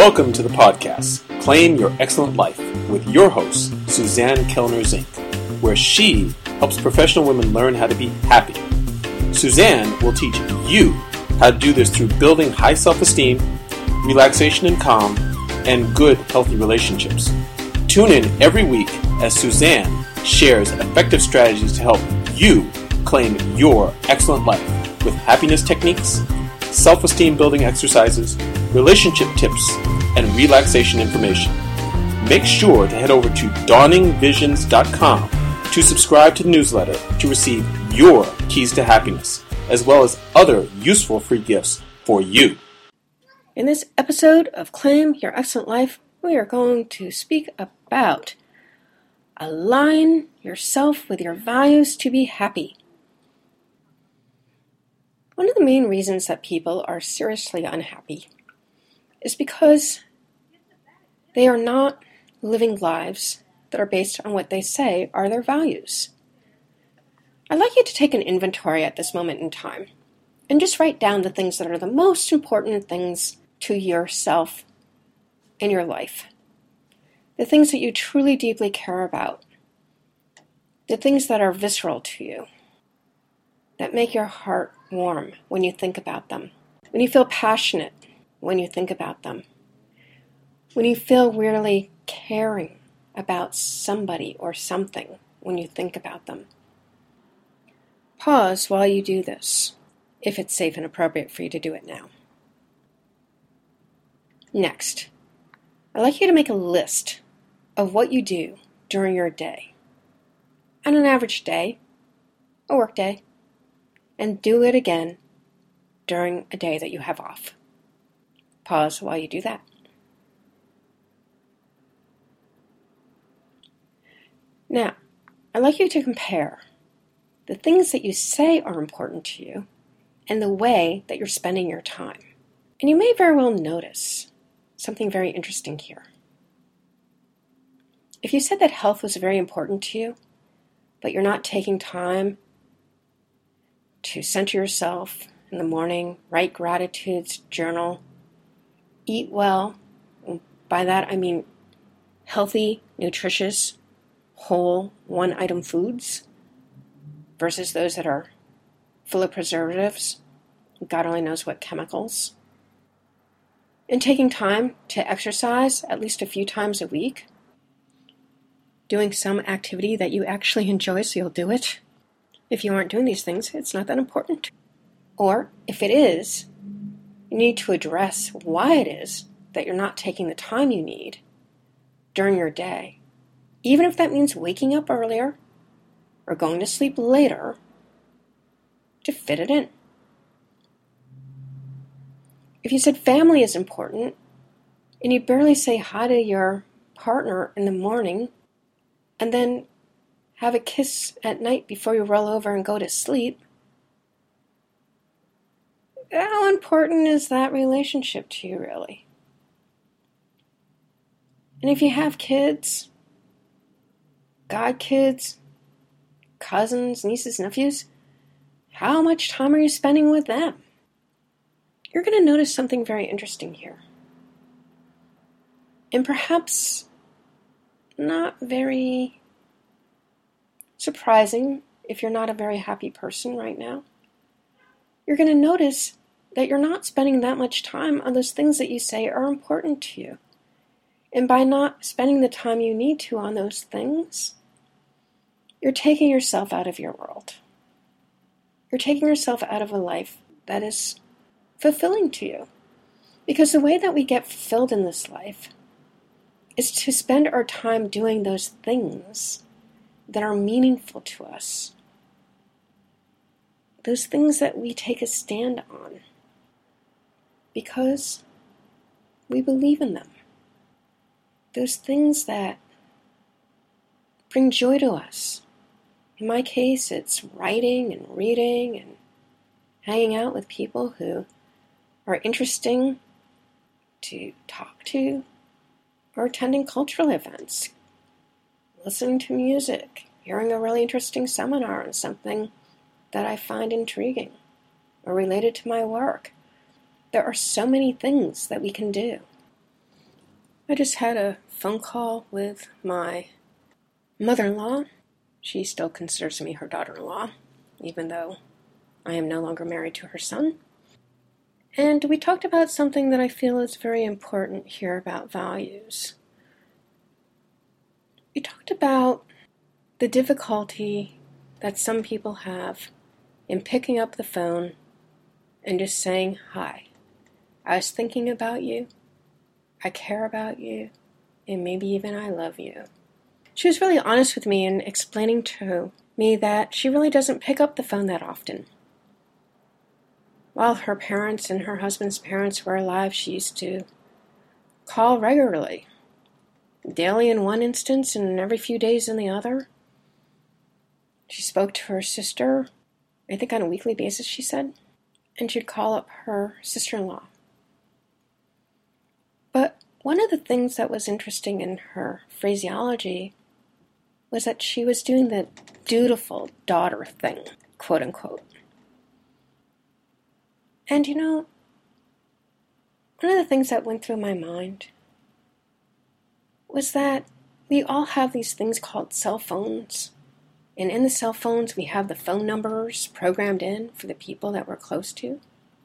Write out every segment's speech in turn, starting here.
Welcome to the podcast, Claim Your Excellent Life, with your host, Suzanne Kellner Zink, where she helps professional women learn how to be happy. Suzanne will teach you how to do this through building high self-esteem, relaxation and calm, and good, healthy relationships. Tune in every week as Suzanne shares effective strategies to help you claim your excellent life with happiness techniques, self-esteem building exercises, relationship tips, and relaxation information. Make sure to head over to dawningvisions.com to subscribe to the newsletter to receive your keys to happiness, as well as other useful free gifts for you. In this episode of Claim Your Excellent Life, we are going to speak about align yourself with your values to be happy. One of the main reasons that people are seriously unhappy is because they are not living lives that are based on what they say are their values. I'd like you to take an inventory at this moment in time and just write down the things that are the most important things to yourself in your life. The things that you truly deeply care about. The things that are visceral to you. That make your heart warm when you think about them. When you feel passionate when you think about them. When you feel really caring about somebody or something when you think about them. Pause while you do this, if it's safe and appropriate for you to do it now. Next, I'd like you to make a list of what you do during your day. On an average day, a work day, and do it again during a day that you have off. Pause while you do that. Now, I'd like you to compare the things that you say are important to you and the way that you're spending your time. And you may very well notice something very interesting here. If you said that health was very important to you, but you're not taking time to center yourself in the morning, write gratitudes, journal, eat well, by that I mean healthy, nutritious, whole, one-item foods versus those that are full of preservatives, God only knows what chemicals. And taking time to exercise at least a few times a week, doing some activity that you actually enjoy so you'll do it. If you aren't doing these things, it's not that important. Or if it is, you need to address why it is that you're not taking the time you need during your day, even if that means waking up earlier or going to sleep later to fit it in. If you said family is important and you barely say hi to your partner in the morning and then have a kiss at night before you roll over and go to sleep, how important is that relationship to you, really? And if you have kids, godkids, cousins, nieces, nephews, how much time are you spending with them? You're going to notice something very interesting here. And perhaps not very surprising if you're not a very happy person right now. You're going to notice that you're not spending that much time on those things that you say are important to you. And by not spending the time you need to on those things, you're taking yourself out of your world. You're taking yourself out of a life that is fulfilling to you. Because the way that we get fulfilled in this life is to spend our time doing those things that are meaningful to us. Those things that we take a stand on because we believe in them. Those things that bring joy to us. In my case, it's writing and reading and hanging out with people who are interesting to talk to, or attending cultural events, listening to music, hearing a really interesting seminar on something that I find intriguing or related to my work. There are so many things that we can do. I just had a phone call with my mother-in-law. She still considers me her daughter-in-law, even though I am no longer married to her son. And we talked about something that I feel is very important here about values. We talked about the difficulty that some people have in picking up the phone and just saying, "Hi, I was thinking about you, I care about you, and maybe even I love you." She was really honest with me in explaining to me that she really doesn't pick up the phone that often. While her parents and her husband's parents were alive, she used to call regularly, daily in one instance and every few days in the other. She spoke to her sister, I think on a weekly basis, she said, and she'd call up her sister-in-law. But one of the things that was interesting in her phraseology was that she was doing the dutiful daughter thing, quote unquote. And one of the things that went through my mind was that we all have these things called cell phones. And in the cell phones, we have the phone numbers programmed in for the people that we're close to.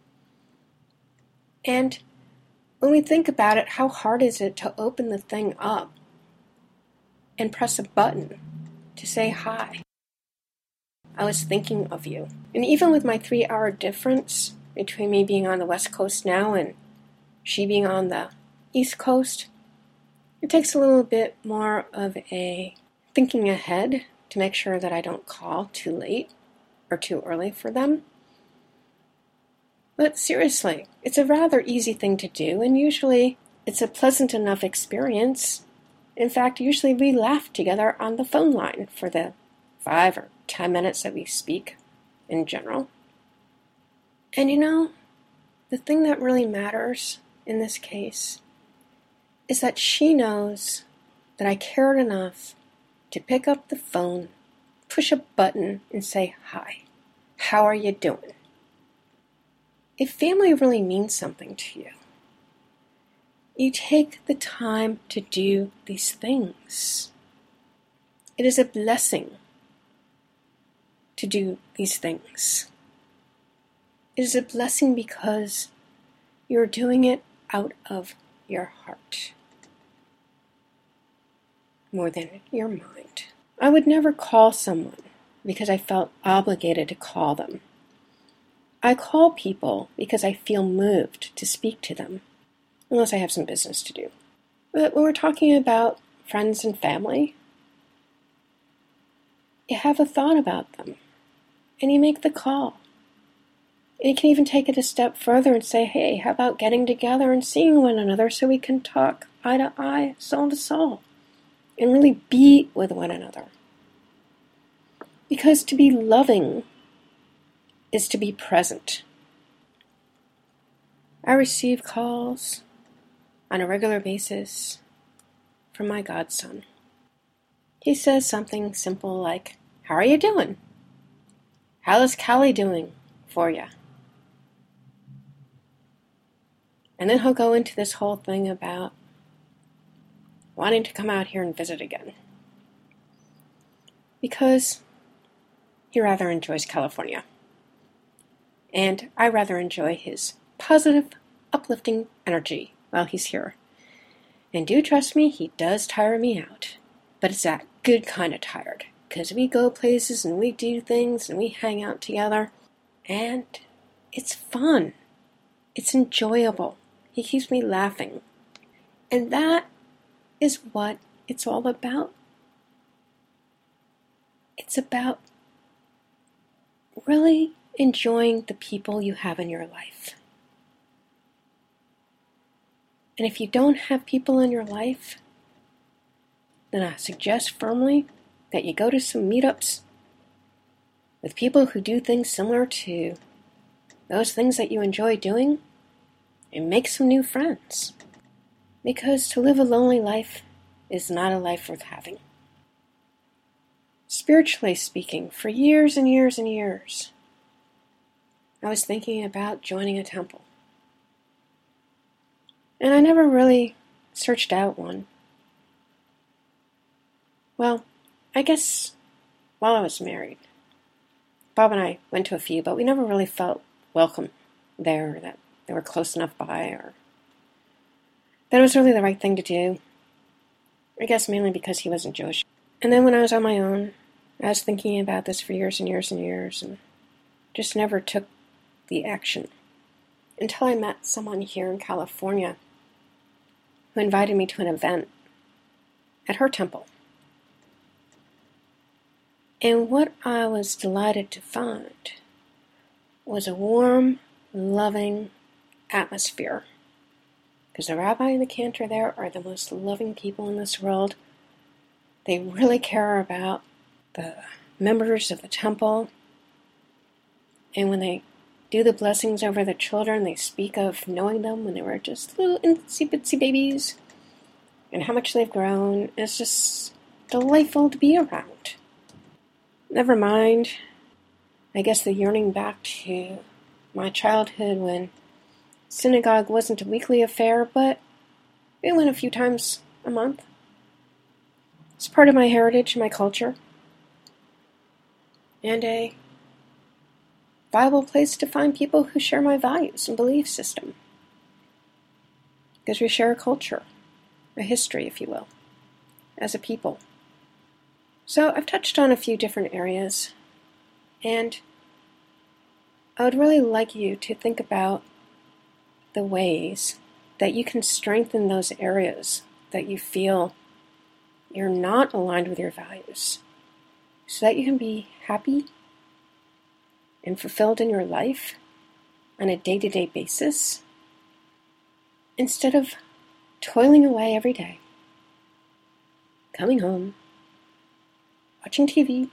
And when we think about it, how hard is it to open the thing up and press a button to say, "Hi, I was thinking of you"? And even with my 3-hour difference between me being on the West Coast now and she being on the East Coast, it takes a little bit more of a thinking ahead to make sure that I don't call too late or too early for them. But seriously, it's a rather easy thing to do, and usually it's a pleasant enough experience. In fact, usually we laugh together on the phone line for the 5 or 10 minutes that we speak in general. And the thing that really matters in this case is that she knows that I cared enough to pick up the phone, push a button, and say, "Hi, how are you doing?" If family really means something to you, you take the time to do these things. It is a blessing to do these things. It is a blessing because you're doing it out of your heart more than your mind. I would never call someone because I felt obligated to call them. I call people because I feel moved to speak to them, unless I have some business to do. But when we're talking about friends and family, you have a thought about them, and you make the call. And you can even take it a step further and say, "Hey, how about getting together and seeing one another so we can talk eye to eye, soul to soul, and really be with one another?" Because to be loving is to be present. I receive calls on a regular basis from my godson. He says something simple like, "How are you doing? How is Callie doing for you?" And then he'll go into this whole thing about wanting to come out here and visit again, because he rather enjoys California. And I rather enjoy his positive, uplifting energy while he's here. And do trust me, he does tire me out. But it's that good kind of tired, because we go places and we do things and we hang out together. And it's fun. It's enjoyable. He keeps me laughing. And that is what it's all about. It's about really enjoying the people you have in your life. And if you don't have people in your life, then I suggest firmly that you go to some meetups with people who do things similar to those things that you enjoy doing, and make some new friends. Because to live a lonely life is not a life worth having. Spiritually speaking, for years and years and years, I was thinking about joining a temple. And I never really searched out one. Well, I guess while I was married, Bob and I went to a few, but we never really felt welcome there, that they were close enough by, or that it was really the right thing to do. I guess mainly because he wasn't Jewish. And then when I was on my own, I was thinking about this for years and years and years, and just never took the action. Until I met someone here in California who invited me to an event at her temple. And what I was delighted to find was a warm, loving atmosphere. Because the rabbi and the cantor there are the most loving people in this world. They really care about the members of the temple. And when they do the blessings over the children, they speak of knowing them when they were just little itsy-bitsy babies and how much they've grown. It's just delightful to be around. Never mind, I guess, the yearning back to my childhood when synagogue wasn't a weekly affair, but we went a few times a month. It's part of my heritage, my culture, and a viable place to find people who share my values and belief system. Because we share a culture, a history, if you will, as a people. So I've touched on a few different areas, and I would really like you to think about the ways that you can strengthen those areas that you feel you're not aligned with your values, so that you can be happy and fulfilled in your life on a day-to-day basis, instead of toiling away every day, coming home, watching TV,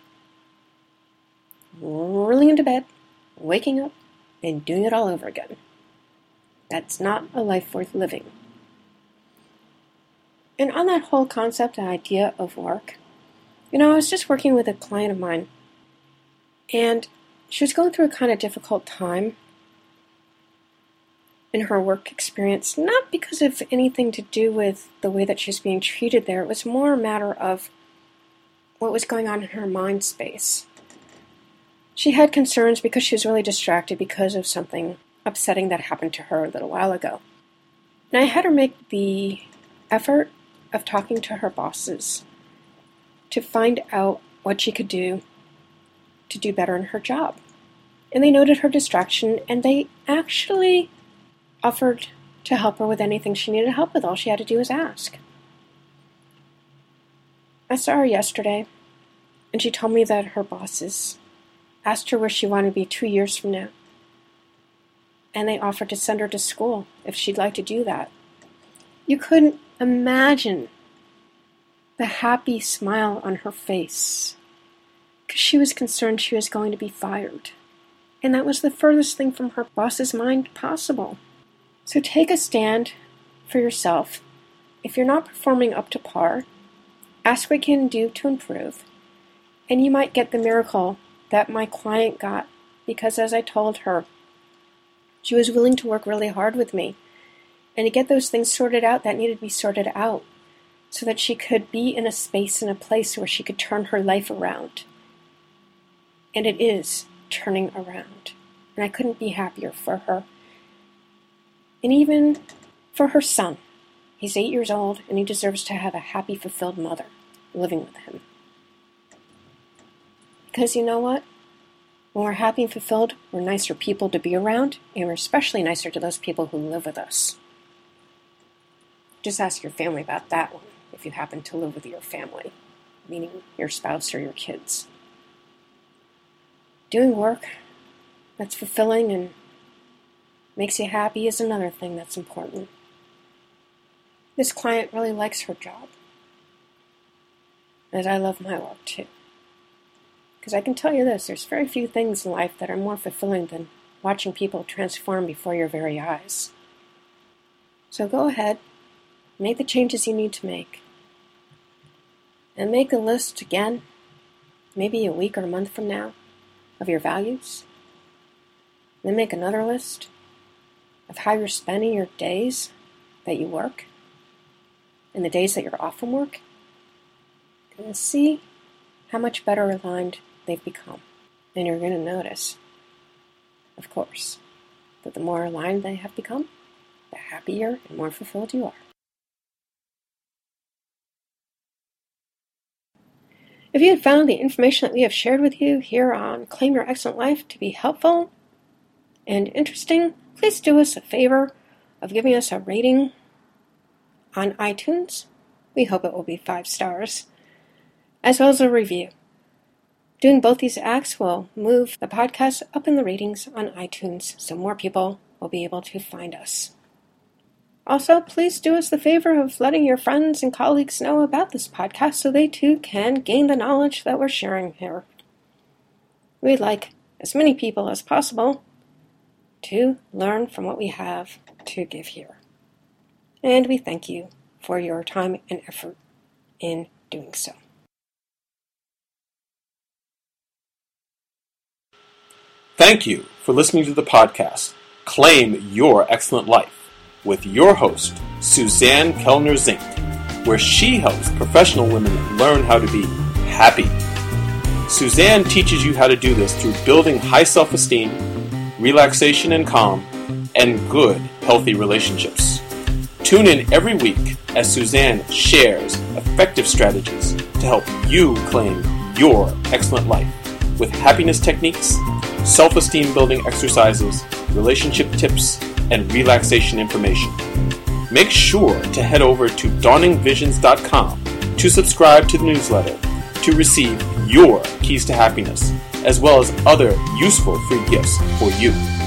rolling into bed, waking up, and doing it all over again. That's not a life worth living. And on that whole concept and idea of work, I was just working with a client of mine, and she was going through a kind of difficult time in her work experience, not because of anything to do with the way that she was being treated there. It was more a matter of what was going on in her mind space. She had concerns because she was really distracted because of something upsetting that happened to her a little while ago. And I had her make the effort of talking to her bosses to find out what she could do to do better in her job. And they noted her distraction, and they actually offered to help her with anything she needed help with. All she had to do was ask. I saw her yesterday, and she told me that her bosses asked her where she wanted to be 2 years from now. And they offered to send her to school if she'd like to do that. You couldn't imagine the happy smile on her face, because she was concerned she was going to be fired. And that was the furthest thing from her boss's mind possible. So take a stand for yourself. If you're not performing up to par, ask what you can do to improve. And you might get the miracle that my client got, because as I told her, she was willing to work really hard with me and to get those things sorted out that needed to be sorted out, so that she could be in a space and a place where she could turn her life around. And it is turning around. And I couldn't be happier for her. And even for her son. He's 8 years old, and he deserves to have a happy, fulfilled mother living with him. Because you know what? When we're happy and fulfilled, we're nicer people to be around, and we're especially nicer to those people who live with us. Just ask your family about that one, if you happen to live with your family, meaning your spouse or your kids. Doing work that's fulfilling and makes you happy is another thing that's important. This client really likes her job, as I love my work too. Because I can tell you this, there's very few things in life that are more fulfilling than watching people transform before your very eyes. So go ahead, make the changes you need to make. And make a list again, maybe a week or a month from now, of your values. Then make another list of how you're spending your days that you work. in the days that you're off from work and see how much better aligned they've become. And you're going to notice, of course, that the more aligned they have become, the happier and more fulfilled you are. If you have found the information that we have shared with you here on Claim Your Excellent Life to be helpful and interesting, please do us a favor of giving us a rating on iTunes. We hope it will be 5 stars, as well as a review. Doing both these acts will move the podcast up in the ratings on iTunes so more people will be able to find us. Also, please do us the favor of letting your friends and colleagues know about this podcast so they too can gain the knowledge that we're sharing here. We'd like as many people as possible to learn from what we have to give here. And we thank you for your time and effort in doing so. Thank you for listening to the podcast, Claim Your Excellent Life, with your host, Suzanne Kellner Zink, where she helps professional women learn how to be happy. Suzanne teaches you how to do this through building high self-esteem, relaxation and calm, and good, healthy relationships. Tune in every week as Suzanne shares effective strategies to help you claim your excellent life with happiness techniques, self-esteem building exercises, relationship tips, and relaxation information. Make sure to head over to dawningvisions.com to subscribe to the newsletter to receive your keys to happiness, as well as other useful free gifts for you.